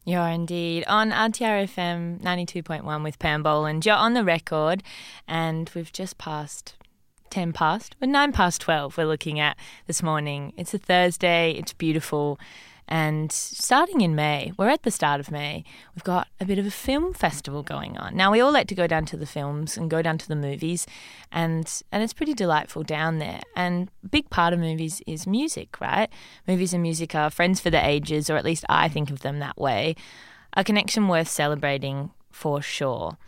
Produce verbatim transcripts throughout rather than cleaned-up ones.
You're indeed on R T R F M ninety-two point one with Pam Boland. You're on the record, and we've just passed ten past, but nine past twelve we're looking at this morning. It's a Thursday, it's beautiful, and starting in May, we're at the start of May, we've got a bit of a film festival going on. Now, we all like to go down to the films and go down to the movies, and and it's pretty delightful down there. And a big part of movies is music, right? Movies and music are friends for the ages, or at least I think of them that way. A connection worth celebrating for sure.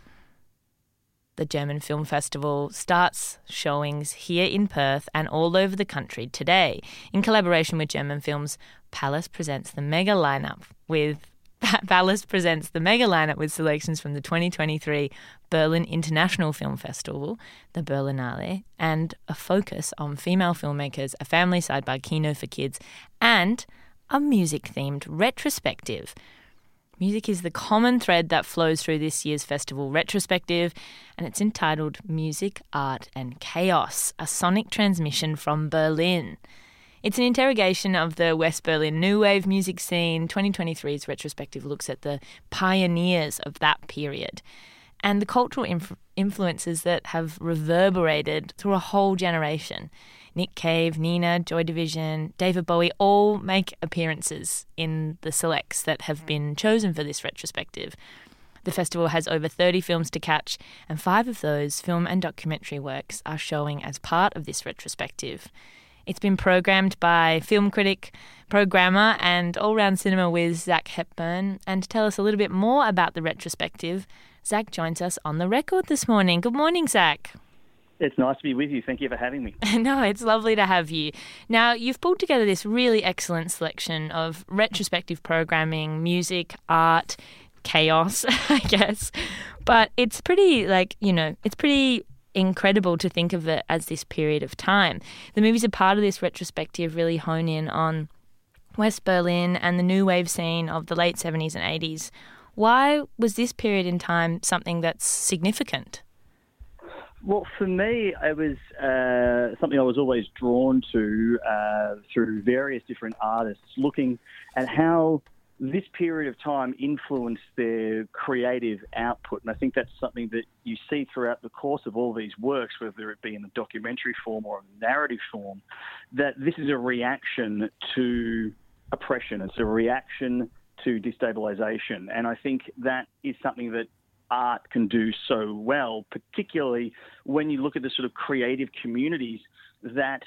The German Film Festival starts showings here in Perth and all over the country today. In collaboration with German Films, Palace presents the mega lineup with Palace presents the mega lineup with selections from the twenty twenty-three Berlin International Film Festival, the Berlinale, and a focus on female filmmakers, a family sidebar kino for kids, and a music-themed retrospective. Music is the common thread that flows through this year's festival retrospective, and it's entitled Music, Art and Chaos, a sonic transmission from Berlin. It's an interrogation of the West Berlin new wave music scene. twenty twenty-three's retrospective looks at the pioneers of that period and the cultural inf- influences that have reverberated through a whole generation. Nick Cave, Nina, Joy Division, David Bowie all make appearances in the selects that have been chosen for this retrospective. The festival has over thirty films to catch, and five of those film and documentary works are showing as part of this retrospective. It's been programmed by film critic, programmer and all-round cinema whiz Zach Hepburn. And to tell us a little bit more about the retrospective, Zach joins us on the record this morning. Good morning, Zach. It's nice to be with you. Thank you for having me. No, it's lovely to have you. Now, you've pulled together this really excellent selection of retrospective programming, music, art, chaos, I guess. But it's pretty, like, you know, it's pretty incredible to think of it as this period of time. The movies are part of this retrospective really hone in on West Berlin and the new wave scene of the late seventies and eighties. Why was this period in time something that's significant? Well, for me, it was uh, something I was always drawn to uh, through various different artists, looking at how this period of time influenced their creative output. And I think that's something that you see throughout the course of all these works, whether it be in the documentary form or in narrative form, that this is a reaction to oppression. It's a reaction to destabilization. And I think that is something that art can do so well, particularly when you look at the sort of creative communities that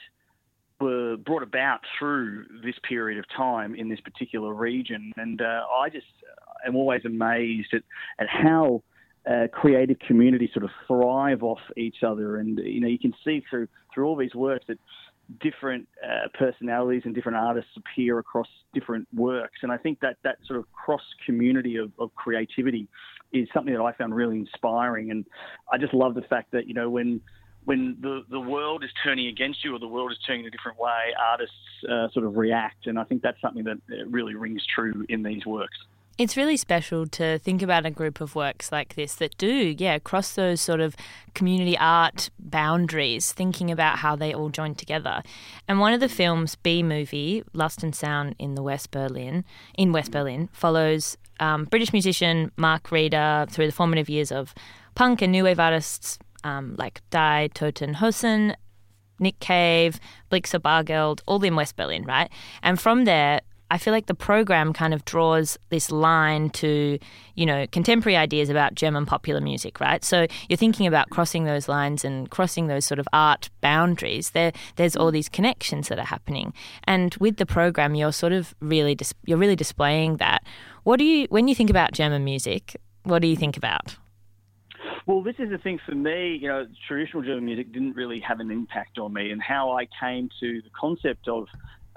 were brought about through this period of time in this particular region. And uh, I just am always amazed at, at how uh, creative communities sort of thrive off each other. And, you know, you can see through, through all these works that different uh, personalities and different artists appear across different works. And I think that that sort of cross-community of, of creativity is something that I found really inspiring. And I just love the fact that, you know, when when the, the world is turning against you or the world is turning a different way, artists uh, sort of react. And I think that's something that really rings true in these works. It's really special to think about a group of works like this that do, yeah, cross those sort of community art boundaries, thinking about how they all join together. And one of the films, B Movie, Lust and Sound in the West Berlin, in West Berlin, follows um, British musician Mark Reeder through the formative years of punk and new wave artists um, like Die Totenhosen, Nick Cave, Blixa Bargeld, all in West Berlin, right? And from there, I feel like the program kind of draws this line to, you know, contemporary ideas about German popular music, right? So you're thinking about crossing those lines and crossing those sort of art boundaries. There, there's all these connections that are happening, and with the program, you're sort of really, dis- you're really displaying that. What do you, when you think about German music, what do you think about? Well, this is the thing for me, you know, traditional German music didn't really have an impact on me, and how I came to the concept of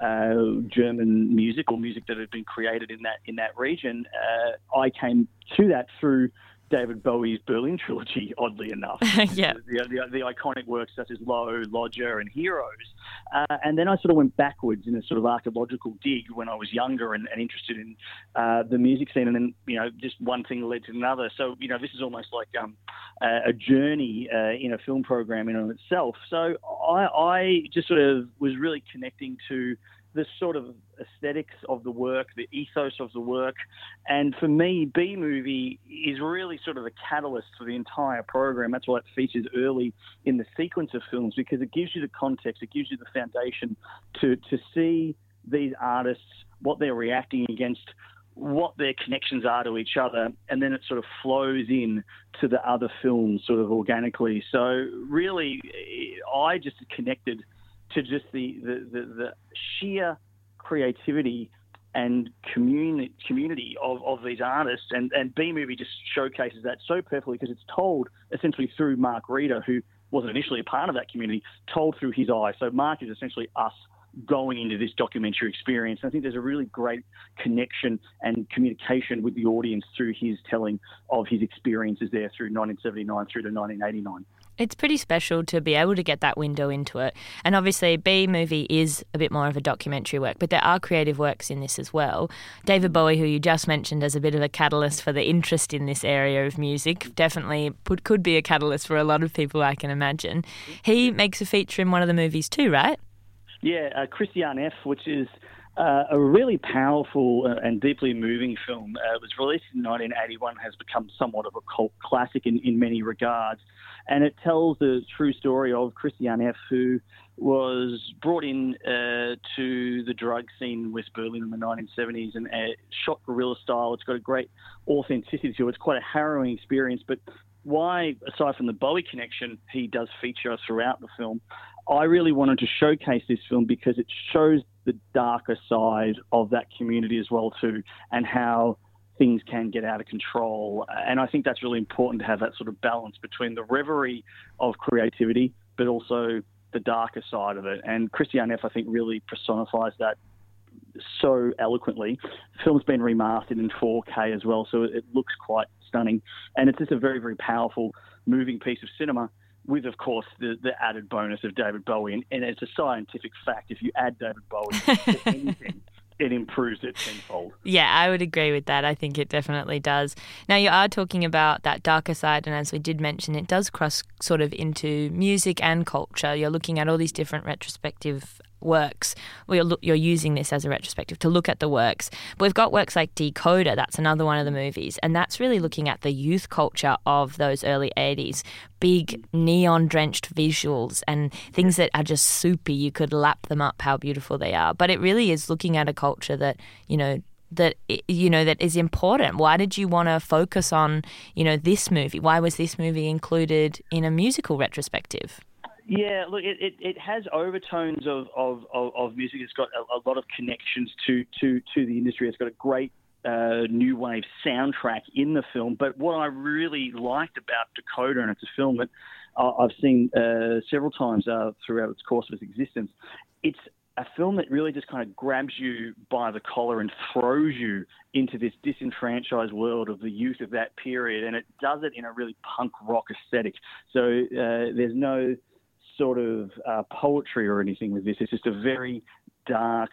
Uh, German music or music that had been created in that in that region, uh, I came to that through David Bowie's Berlin trilogy, oddly enough. Yeah. The, the, the iconic works such as Low, Lodger and Heroes. Uh, and then I sort of went backwards in a sort of archaeological dig when I was younger and, and interested in uh, the music scene. And then, you know, just one thing led to another. So, you know, this is almost like um, a, a journey uh, in a film program in and of itself. So I, I just sort of was really connecting to the sort of aesthetics of the work, the ethos of the work. And for me, B-Movie is really sort of the catalyst for the entire program. That's why it features early in the sequence of films, because it gives you the context, it gives you the foundation to, to see these artists, what they're reacting against, what their connections are to each other, and then it sort of flows in to the other films sort of organically. So really, I just connected to just the, the, the, the sheer creativity and community community of, of these artists, and, and B-Movie just showcases that so perfectly, because it's told essentially through Mark Reeder, who wasn't initially a part of that community, told through his eyes. So Mark is essentially us going into this documentary experience. I think there's a really great connection and communication with the audience through his telling of his experiences there through nineteen seventy-nine through to nineteen eighty-nine. It's pretty special to be able to get that window into it. And obviously, B-Movie is a bit more of a documentary work, but there are creative works in this as well. David Bowie, who you just mentioned as a bit of a catalyst for the interest in this area of music, definitely put, could be a catalyst for a lot of people, I can imagine. He makes a feature in one of the movies too, right? Yeah, uh, Christiane F., which is uh, a really powerful uh, and deeply moving film. Uh, it was released in nineteen eighty-one, has become somewhat of a cult classic in, in many regards. And it tells the true story of Christiane F., who was brought in uh, to the drug scene in West Berlin in the nineteen seventies and uh, shot guerrilla style. It's got a great authenticity to it. It's quite a harrowing experience, but why, aside from the Bowie connection, he does feature throughout the film, I really wanted to showcase this film because it shows the darker side of that community as well too, and how things can get out of control. And I think that's really important to have that sort of balance between the reverie of creativity, but also the darker side of it. And Christiane F., I think, really personifies that so eloquently. The film's been remastered in four K as well, so it looks quite stunning. And it's just a very, very powerful, moving piece of cinema with, of course, the, the added bonus of David Bowie. And, and it's a scientific fact, if you add David Bowie to anything, it improves it tenfold. Yeah, I would agree with that. I think it definitely does. Now, you are talking about that darker side, and as we did mention, it does cross sort of into music and culture. You're looking at all these different retrospective works. Well, you're, you're using this as a retrospective to look at the works. But we've got works like Decoder, that's another one of the movies, and that's really looking at the youth culture of those early eighties. Big neon-drenched visuals and things that are just soupy. You could lap them up how beautiful they are. But it really is looking at a culture that, you know, that you know that is important. Why did you want to focus on, you know, this movie? Why was this movie included in a musical retrospective? Yeah, look, it, it, it has overtones of, of, of, of music. It's got a, a lot of connections to, to, to the industry. It's got a great uh, new wave soundtrack in the film. But what I really liked about Decoder, and it's a film that uh, I've seen uh, several times uh, throughout its course of its existence, it's a film that really just kind of grabs you by the collar and throws you into this disenfranchised world of the youth of that period. And it does it in a really punk rock aesthetic. So uh, there's no sort of uh, poetry or anything with this. It's just a very dark,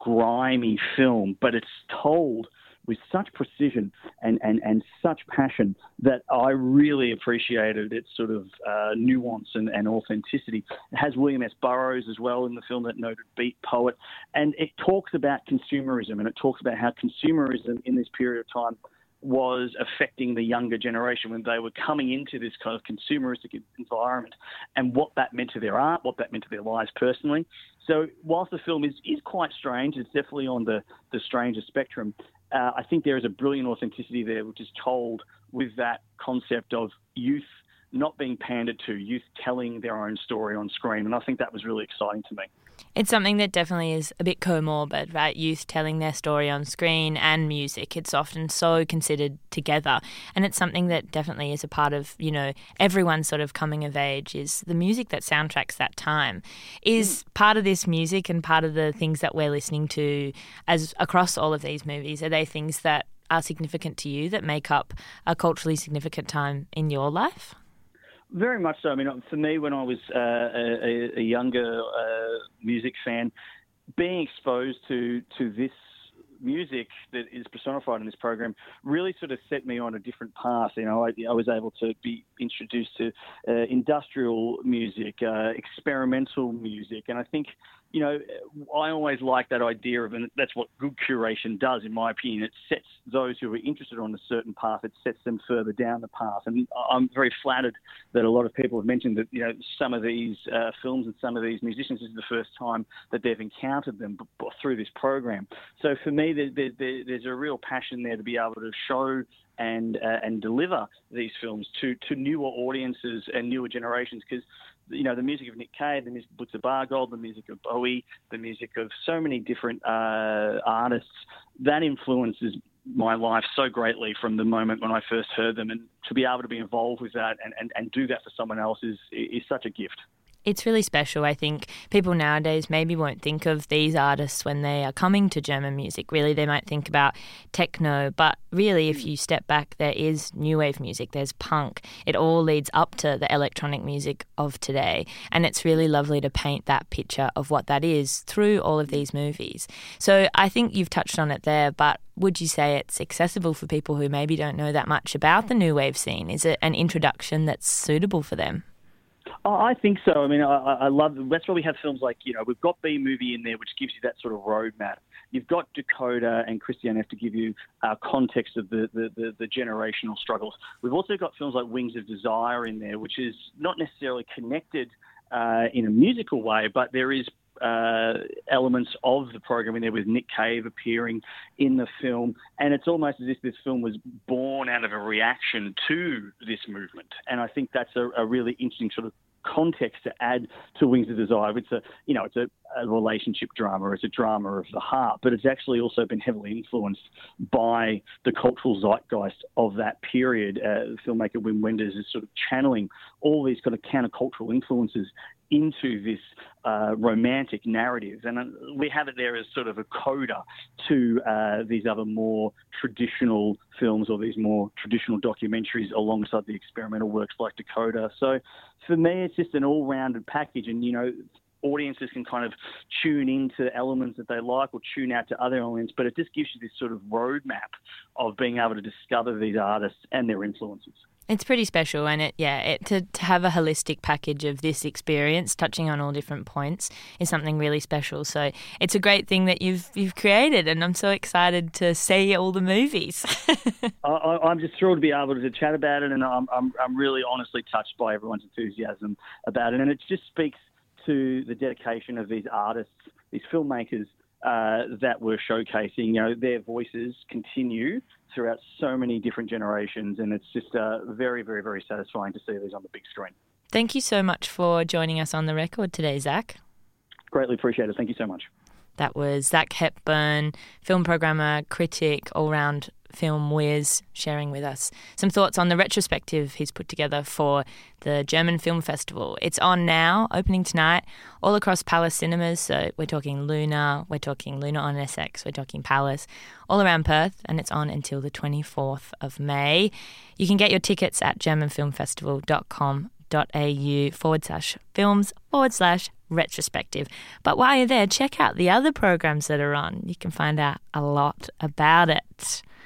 grimy film, but it's told with such precision and, and, and such passion that I really appreciated its sort of uh, nuance and, and authenticity. It has William S. Burroughs as well in the film, that noted beat poet, and it talks about consumerism, and it talks about how consumerism in this period of time was affecting the younger generation when they were coming into this kind of consumeristic environment, and what that meant to their art, what that meant to their lives personally. So whilst the film is, is quite strange, it's definitely on the, the stranger spectrum, uh, I think there is a brilliant authenticity there, which is told with that concept of youth not being pandered to, youth telling their own story on screen. And I think that was really exciting to me. It's something that definitely is a bit comorbid, right? Youth telling their story on screen and music. It's often so considered together. And it's something that definitely is a part of, you know, everyone's sort of coming of age, is the music that soundtracks that time. Is mm. part of this music and part of the things that we're listening to as across all of these movies, are they things that are significant to you, that make up a culturally significant time in your life? Very much so. I mean, for me, when I was uh, a, a younger uh, music fan, being exposed to, to this music that is personified in this program really sort of set me on a different path. You know, I, I was able to be introduced to uh, industrial music, uh, experimental music, and I think you know, I always like that idea of, and that's what good curation does, in my opinion. It sets those who are interested on a certain path, it sets them further down the path. And I'm very flattered that a lot of people have mentioned that, you know, some of these uh, films and some of these musicians, this is the first time that they've encountered them b- b- through this program. So for me, there, there, there's a real passion there to be able to show and uh, and deliver these films to, to newer audiences and newer generations, because, you know, the music of Nick Cave, the music of Butcher Bargold, the music of Bowie, the music of so many different uh, artists, that influences my life so greatly from the moment when I first heard them. And to be able to be involved with that and, and, and do that for someone else is is such a gift. It's really special. I think people nowadays maybe won't think of these artists when they are coming to German music. Really, they might think about techno, but really, if you step back, there is new wave music, there's punk. It all leads up to the electronic music of today, and it's really lovely to paint that picture of what that is through all of these movies. So I think you've touched on it there, but would you say it's accessible for people who maybe don't know that much about the new wave scene? Is it an introduction that's suitable for them? Oh, I think so. I mean, I, I love, that's why we have films like, you know, we've got B Movie in there, which gives you that sort of roadmap. You've got Dakota and Christiane F to give you uh, context of the, the, the, the generational struggles. We've also got films like Wings of Desire in there, which is not necessarily connected uh, in a musical way, but there is uh, elements of the program in there with Nick Cave appearing in the film. And it's almost as if this film was born out of a reaction to this movement. And I think that's a, a really interesting sort of context to add to Wings of Desire. It's a, you know, it's a, a relationship drama. It's a drama of the heart, but it's actually also been heavily influenced by the cultural zeitgeist of that period. Uh, filmmaker Wim Wenders is sort of channeling all these kind of countercultural influences into this uh, romantic narrative. And uh, we have it there as sort of a coda to uh, these other more traditional films or these more traditional documentaries alongside the experimental works like Dakota. So for me, it's just an all-rounded package. And, you know, audiences can kind of tune into elements that they like or tune out to other elements, but it just gives you this sort of roadmap of being able to discover these artists and their influences. It's pretty special, and it yeah, it, to, to have a holistic package of this experience, touching on all different points, is something really special. So it's a great thing that you've you've created, and I'm so excited to see all the movies. I, I'm just thrilled to be able to chat about it, and I'm, I'm I'm really honestly touched by everyone's enthusiasm about it, and it just speaks to the dedication of these artists, these filmmakers uh, that we're showcasing. You know, their voices continue throughout so many different generations, and it's just uh, very, very, very satisfying to see these on the big screen. Thank you so much for joining us on The Record today, Zach. Greatly appreciate it. Thank you so much. That was Zach Hepburn, film programmer, critic, all-round film whiz, sharing with us some thoughts on the retrospective he's put together for the German Film Festival. It's on now, opening tonight, all across Palace Cinemas. So we're talking Luna, we're talking Luna on S X, we're talking Palace, all around Perth, and it's on until the twenty-fourth of May. You can get your tickets at germanfilmfestival.com.au forward slash films forward slash retrospective. But while you're there, check out the other programs that are on. You can find out a lot about it.